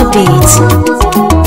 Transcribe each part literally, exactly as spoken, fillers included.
the beat.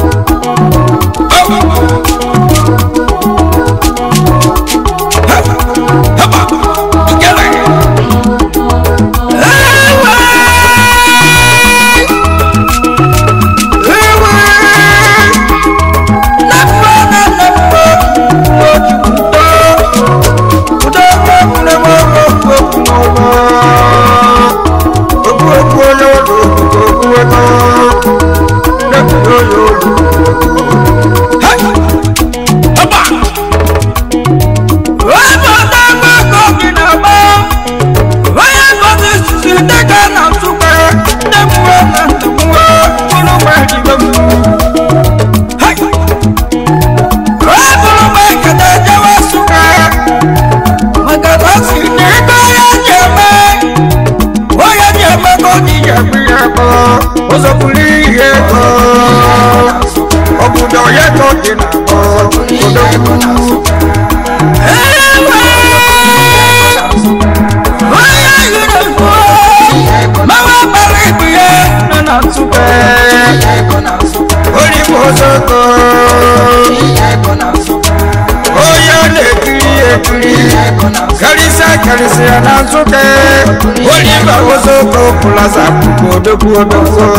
Karisia na nsuke Oliva wosoko Plaza kukodo kuodo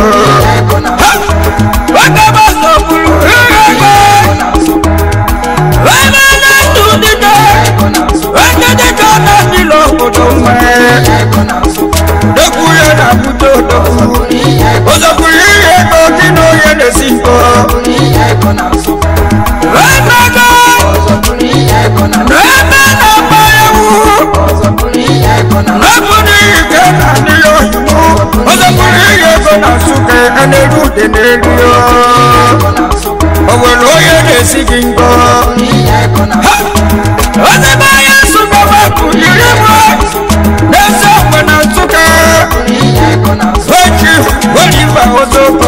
Wakaba sopulu Wamana tudida Wakadeka na nilo kutumwe Doku ya na buto doku Osopuli yeko kino yene sinko Wamana Wamana Napuni kena niyo Osapuri yeko na suke Aneru denelio Owelo yene sikingo Osapaya suke waku yirimo Nesa wana suke Wachi waliva osoko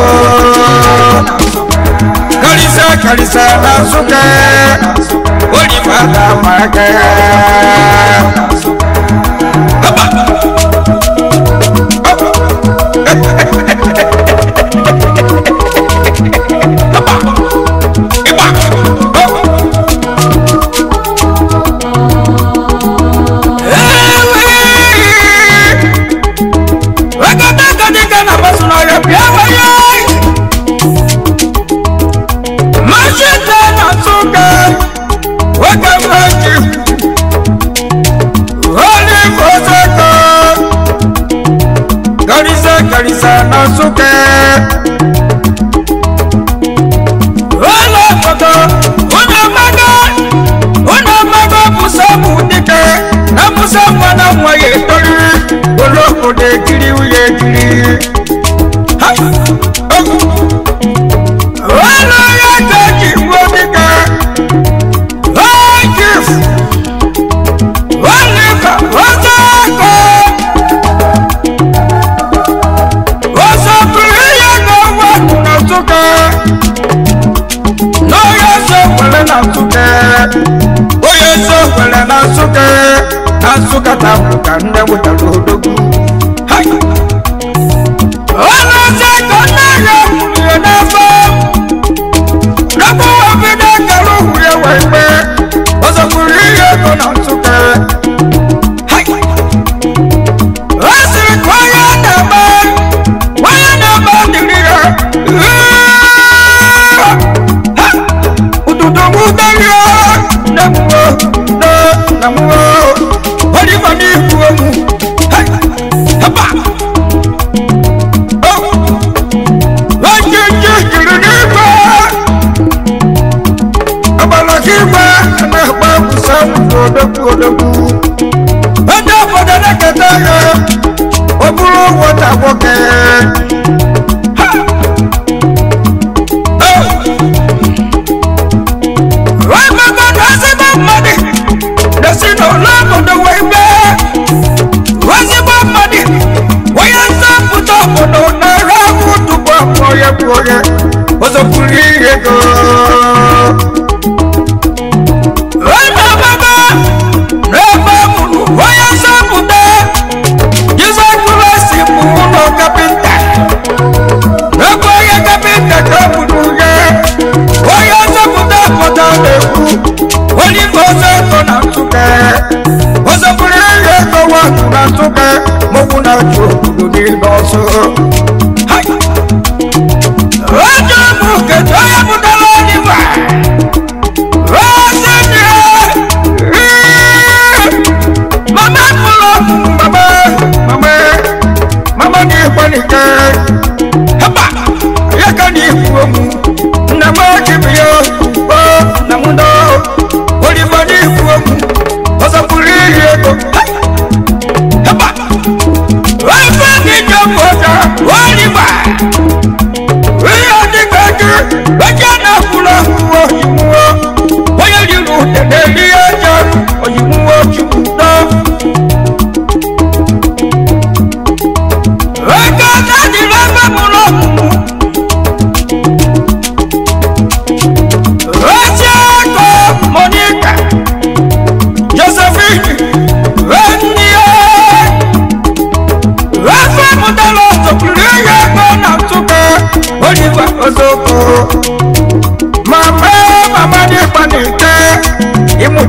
Kalisa kalisa na suke Waliva da mage Karisa na suke Wala foto Una maga Una maga Musa mudike Na musa mwana mwaye tori Oloko de kiri uye kiri Wala ya kaji mwadike Wajif Walifa Wazako No yeso wele na suke O yeso wele na suke Na suka tabuka nne wuta lodogu Hai Ola seko na ya muye na fo Nako wabide kalu huye waipe Oso kuri yeko na suke Hai Asiri kwa ya nama Waya nama diliya Namuo, no, namuo, hori mani kuomu, hai, hapa, oh,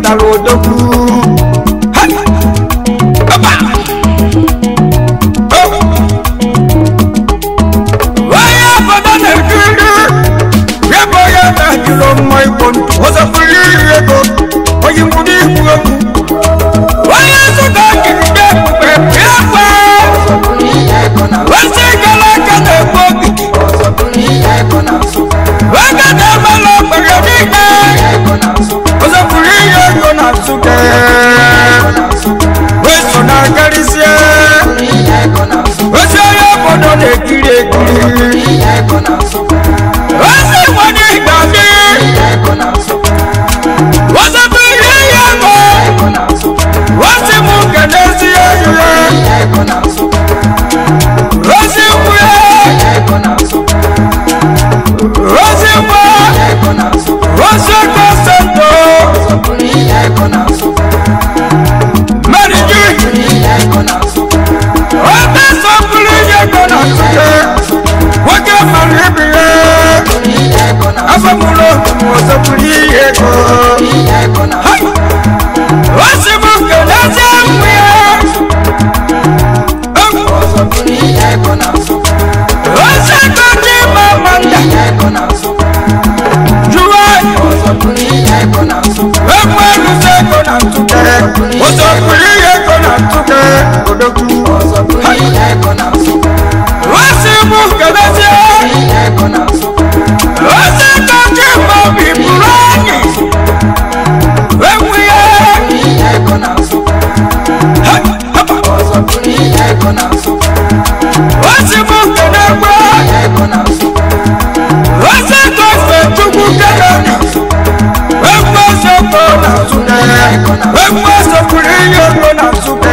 mụtara odogwu onye obodo na-ekiri ya bụ onye na-ejiri mmụọ igbo ọzọpụrụ iri ego onye mgburu ikwu okwu onye zụta jigide ebube ya gwa ozi gara aka na-egbu ogidi oge na-emela ọgbara niile ọzọpụrụ ihe ego na nsụke weso na-agarịzie ozi onye obodo na-ekiri ekiri ozi nwere ịgazi ọzọpụrụ ihe ego ozi m nke n'ezi ehihie ozi nwunye ozi nwa ozi ego sento meri jiri obe sọpụrụ ihe ego na nsụke nwoke mara ibi ya afọpụrụ ọzọpụrụ ihe ego ozi m nke n'ezi nwunye ozi ego dị mama nda juwe egwu eruzi ego na ntụke ọzọpụrụ ihe ego na ntụke odogwu ozi m nke n'ezi ozi ego dị mma obi bụrụ anyị egwu ya ozi m nke na-egwe ozi ego ife chukwu kedoni egwu ozọpụ na nsụke egwu ozọpụrụ ihe ego na nsụke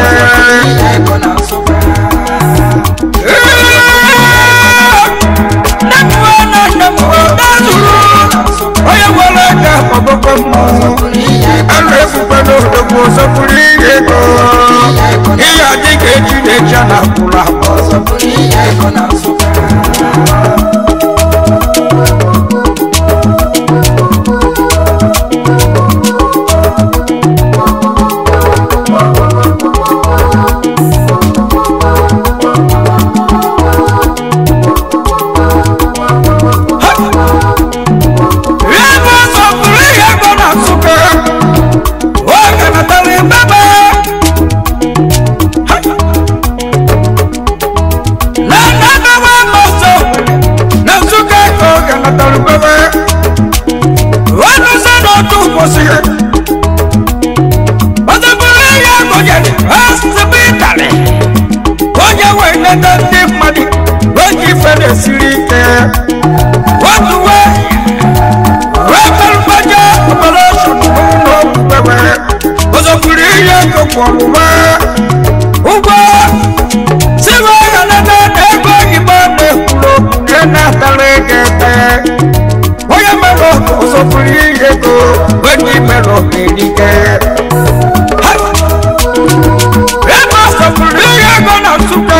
nemuwe na nemuwe nazuru onye nwere ego ọgbọgbọ mmọnwụ elu ebube n'odogwu ọzọpụrụ ihe ego ihe adịghị eji na-eji a na-akwụrụ akwa onye wee nete ndị mmadụ oge ife na-esiri ike otu wee weberụbaje operation n'ụlọ okpukpe ọzọpụrụ ihe ego kwa ọmụma ụgwọ siwe ya nete na ego oyibo na-ekwuru okwu nke na-atara ego ete onye mere ọzọpụrụ ihe ego onye mere ọmerike ọzọpụrụ ihe ego na nsụke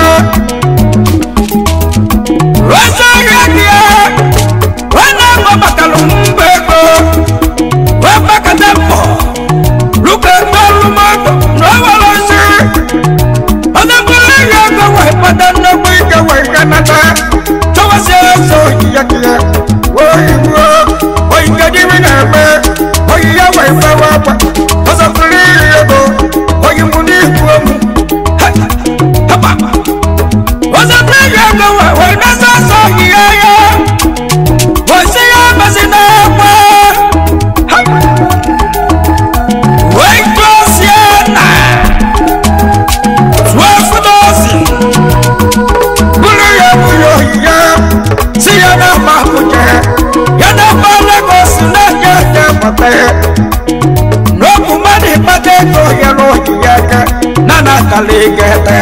ozi ahịa gị onye agbabatara mba ego wee gbakọta mbọ lụka ego ọlụmọdụ na ọwara ozi ọzọpụrụ ihe ego wee kpata nnukwu ike wee ganata chọwasị eze oyi ya gị oyibo oyigediri na-eme oyi ya wee gbawa akwa ọzọpụrụ ihe ego oyi mụ n'ihu omu ọzọpụrụ ihe ego wee nasa ọsọ ihe ya osi ya mezi na-ekwe wee gosie na tụọ fụdozi bụrụ ya bụrụ oyi ya si ya na mma kụje ya na mma Lagos na-eje eje mata n'okwu mmadụ ịkpata ego ya n'oyi ya aka na natala ego ete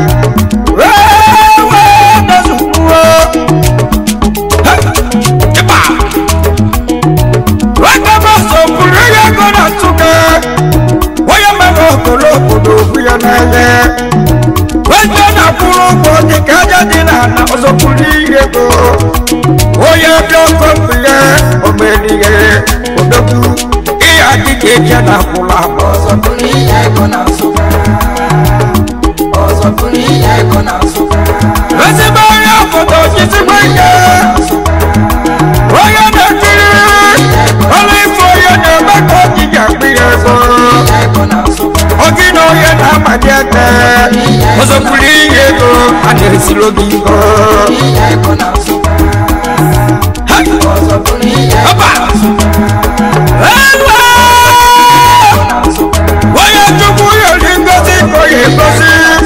onye na-akwụrụ ụgwọ dị ka aja dị n'ala ọzọpụrụ ihe ego onye bịa ọkọ mbụ ya omerihe odogwu ihe adịghị eje na kwụla ezigbo onye obodo jizigbo ike onye na-ekiri ọrụ ife onye na-eme ka ojiji akpịrị ego ogi na onye na-amali ete ọzọkwuru ihe ego a na-esiri oge ego onye chukwu yori ngozi ka onye egozi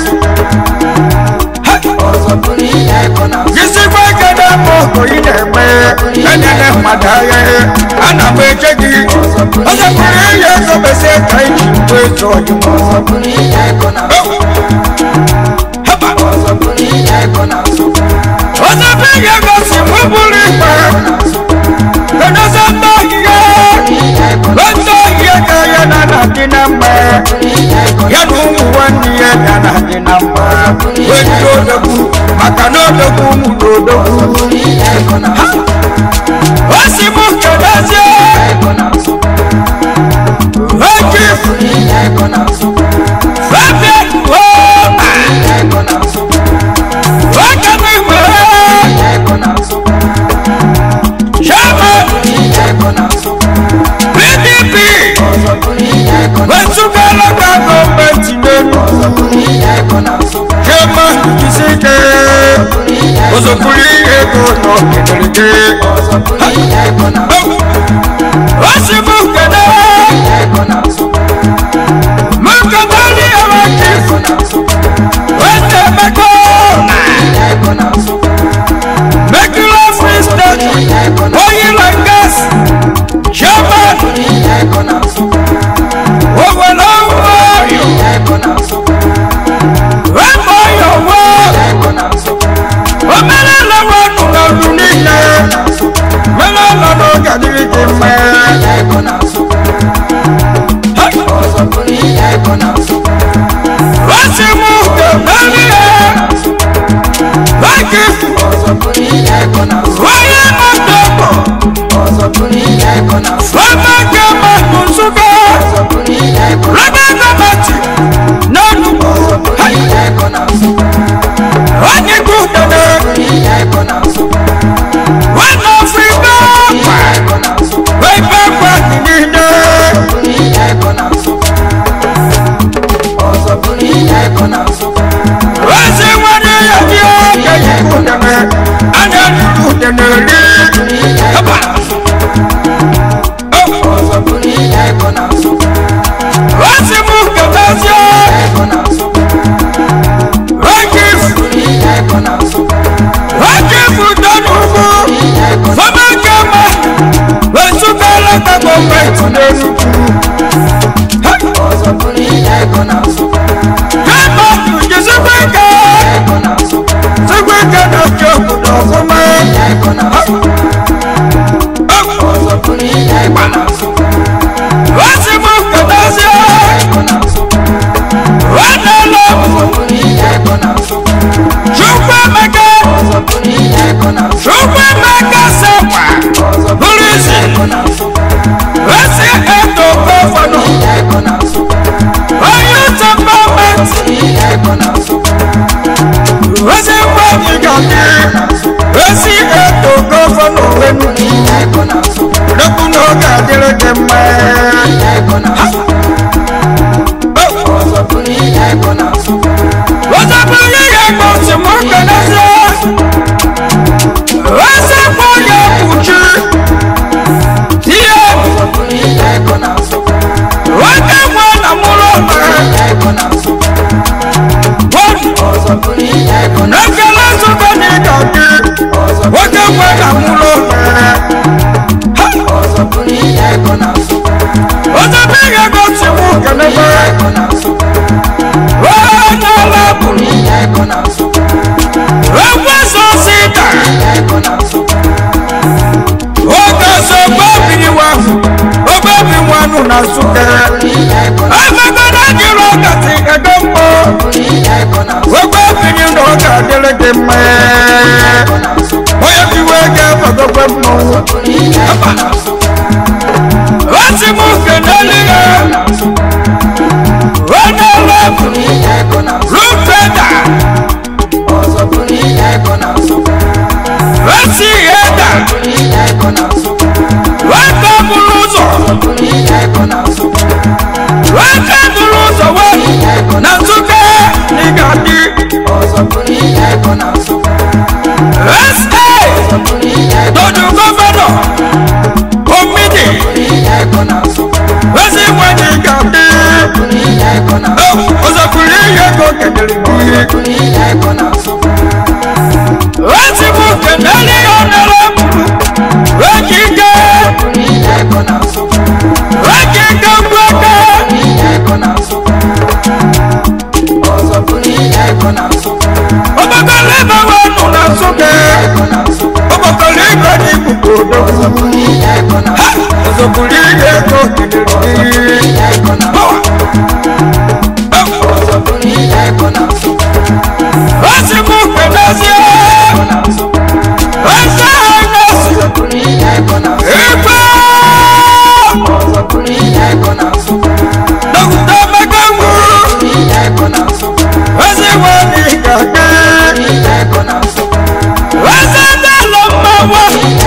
jisikwa ike na-eme okoyi na-eme enyere mmadụ agha ana m eche gị ọzọkwuru ihe ego mesie ka iji mgbe ezo ọjụmọ ọzọkwu ihe gosi mụ bụrụ ikpe edozi ndị ohihie ndị ohihie ka ya na na-adị na mma ya na ụmụ nwanne ya ya na-adị na mma wee ndị odogwu maka na odogwu ụmụ na odogwu o si mụ kedozie oji fabian woma wakana igwe P D P wetugala ka gọọmenti n'Enugu kema jisike ozokuru ihe ego n'okekereke osimu kene mukadali awaki wete meko mekula free state oil and gas chairman owolowo wembo yowo omelelewo nunolu nile melelolo gadirike mme wasimu kemelie waki waye motobo famake makunsuka ragagabati nanu wanigudene wanofriba waipapa ninine wasi wani yadio kayikudene ananudene wasi mukabazia wakif wakif utanugu famakama wasukala kagometi n'Enugu kama tujizikweke zikweke n'ojokudo kuma wasi mukabazia wanalo chukwemeke chukwemeke sepa polisi wasi eto gọvanọ youth empowerment wasi nwanyigami wasi eto gọvanọ Enugu n'okwu n'oge adịrị gị mma wazapụ ihe ya gbosi m okenezi wazapụ ya kpuchi tie nwoke nwe na mụrụ n'ekele nzukọ n'ịga gị nwoke nwe na mụrụ wazapụ ihe gosi m okenezi Sita Oga so babi wa Obabi wanu na suke Amagana jiro kati edombo Obabi ni noga delege me Oya kiwege fagogwe mo Wasi muke naliga esi eda waka buru ụzọ waka buru ụzọ wee na Nsụka n'ịga dị ese dodu gọvanọ omidi ezi nwe n'ịga dị ọzọpụrụ ihe ego kedere ezi bụ kenere ya nere mụrụ wekike wekike gweke ọgbakọrọ ebe wenu na Nsụka ọgbakọrọ ebe n'ikuku odogwu ọzọpụrụ ihe ego kedere Osimu kenezie Ose hanesi Ipa Dọkụta Mekanwu Ose wani kake Ose dalo mmawa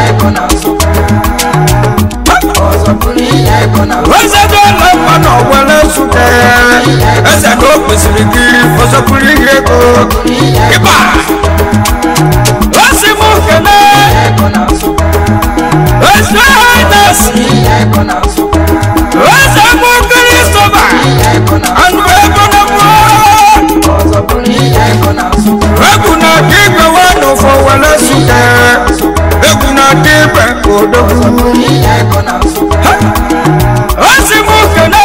Ose dalo mma n'ọwele Nsụka Ese na o kwesịrị gị ọzọpụrụ ihe ego ịba osimu kene ose hanesi ose mụ Kristofa anụ ego na mmụọ egwu na dị igwe nwanụ fọwele Nsụka egwu na dị igwe odogwu osimu kene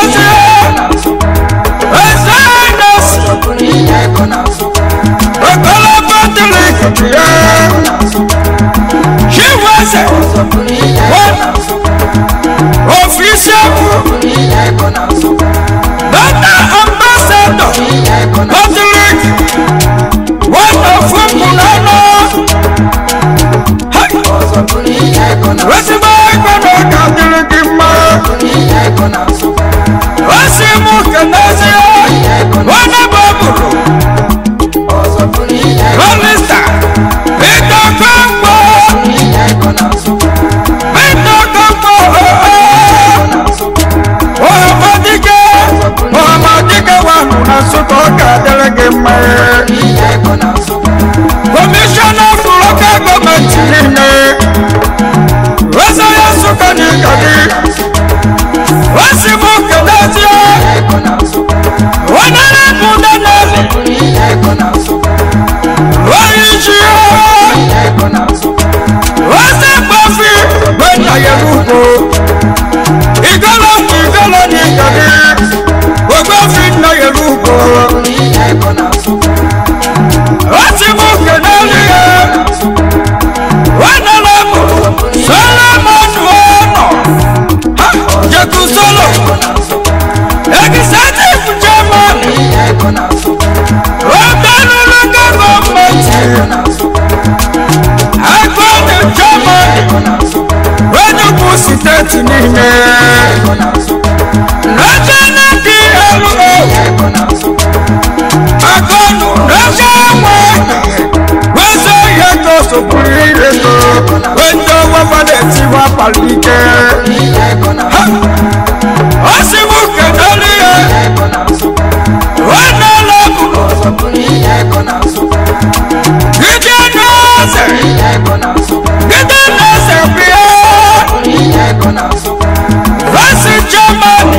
Okolaba Catholic, she was one official Doctor Ambassador Catholic, one of whom Mulano. What's the matter? Catholic, what's the matter? One of Rolista, Vito Combo, Vito Combo, oh, Madika, oh, Madika, one who has so called Catholic, Commissioner for Local Government, Rosaya Sukani, Wasimu Kadasia, one of What's that Buffy? When I am Ruko, Igalo, Igalo, Igalo, Buffy, Nayaruko, what's the book and Alia? One alamo, Solomon, Jaku Solo, Executive German, Robert Government. I call the German when you push it to me. Nothing I can I call no German. When so you go so pretty, when the woman is you are palike. I see what can only when I love Get your nose, get your nose, That's in Germany.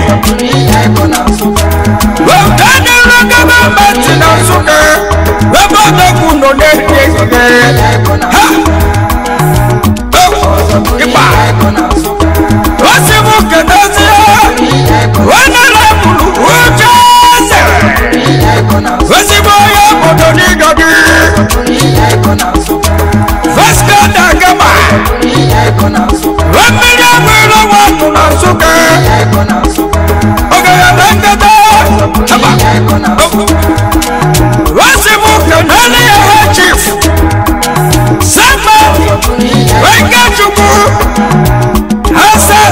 Well, then you look at the mountain of Nsụka. We're about to go to the next day. Ha! Oh, goodbye. What's the book and that's it? When I love you, who's just what's the boy up on the nigga? Vasco da Gama. One million will want to Nsụka. Okay, I like that. What's the book and only a chief? Sama, wake up to go. Hassan,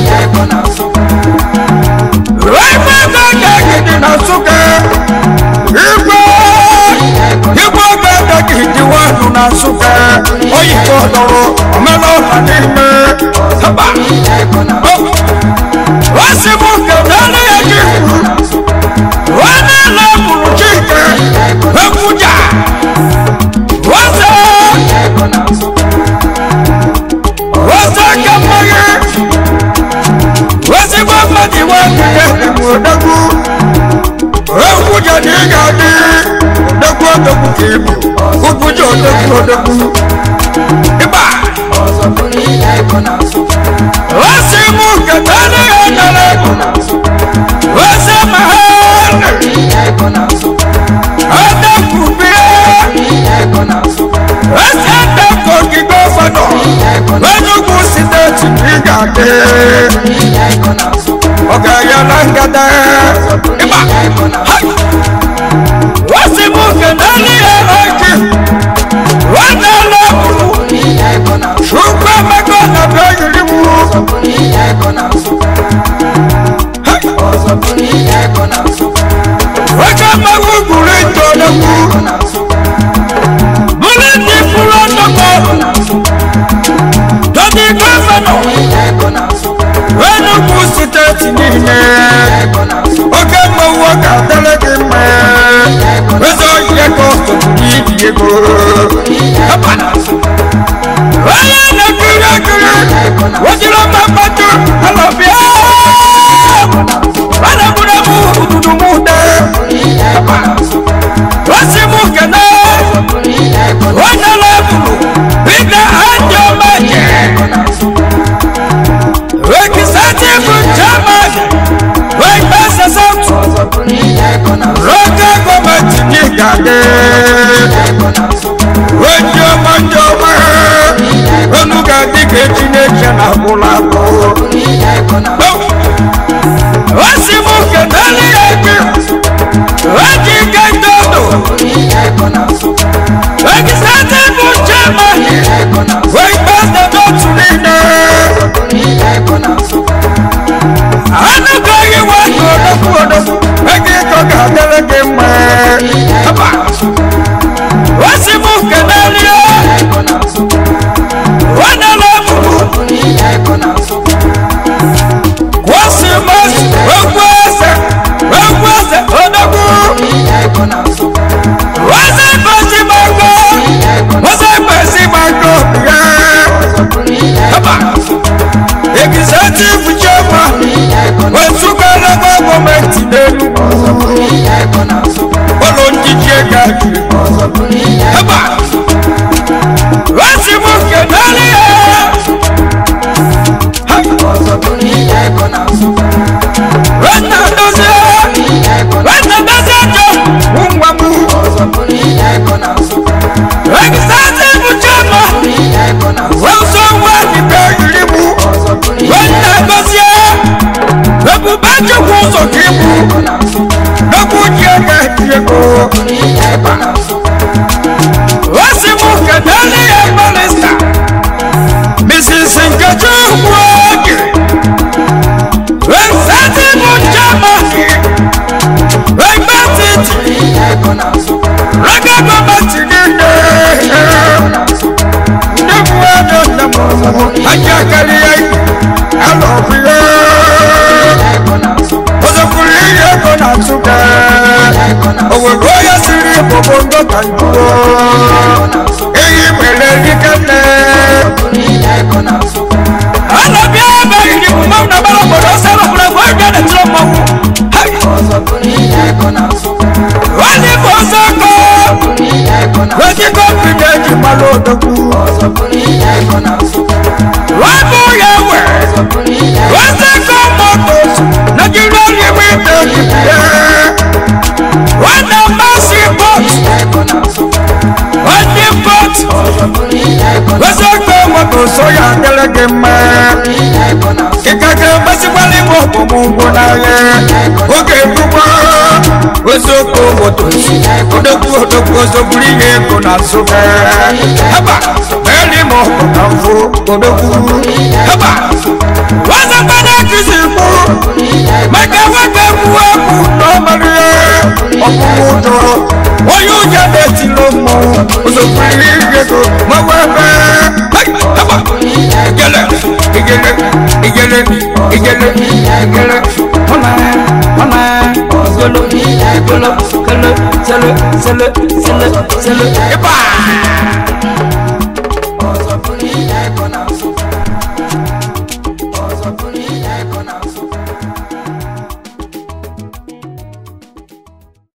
right back in Nsụka. Igwe, Igwe, Igwe, Igwe, Nsụka. oyi ko doro omelo hanime haba wasimu kadale yaji wana la mujike hakuja wasa wasa kamaye wasi baba di wakike mudagu hakuja ni gadi dagu dagu kibu kukujo dagu dagu iba wasimu kadale yanale wasa mahana ada kubira wasa dako kigofano wenu kusite chigade oga yalangada iba wasimu kadale yanale wana labu shukwa magona bayilimu waka magugure todaku buleti fulotoko todi gofano wenu kusite tinine oke mawaka dalekime wezo yeko todiyego apana waya nakira kira wajira mapatu alobia wana mudamu ududumude wasimu kene wana labulu bida anjo maje wekisati kuchamani wekbasa sautu roka gometi nigade wenjo manjo ma wenuga dike chineke na bulako wasimu kenali yake wajike dodo wakisate kuchama wekbasa dotu nine anukoyi wako doku odoku wekiko kadeleke mwe wasimu kenali wana labu wasimas wegwese wegwese odoku wase pasi mango wase pasi mango haba executive chairman wesukala government nenu olonjije gaji haba wasimu kenali wena doze wena doze jo umwamu executive chairman wauso wani bayilimu wena doze webubaje kuzo kibu nokujega kiego wasimu kenali ebalista missus Nkechi Nweke executive chairman egbetiti raga gọọmenti niile ndị mmadụ nna m anya karịa alọbịa ozokwuru ihe ego na nsụka owego ya siri bobo ndọka njuo eyi mere rikanne alọbịa ebeghị ndị mmanwụ na gbara obodo ọsọ alọbụla gwa ịbịa na tụrụ mmanwụ wani bozoko wani kopinye jimalo odogwu wabu yewe waseko motos Nigeria limited wana masi bot wani bot waseko motos oya ngelege me kikake masi wali mobo mungu na ye oge dupa waseko motos odogwu odogwu ozogburi ye kona sobe haba meli mo kanfo odogu haba waza bana kisipu maka waka buabu no mari okuto oyu jade tilomo osofiri gego mawebe haba igele igele igele igele igele mama mama golo golo golo sele sele sele sele eba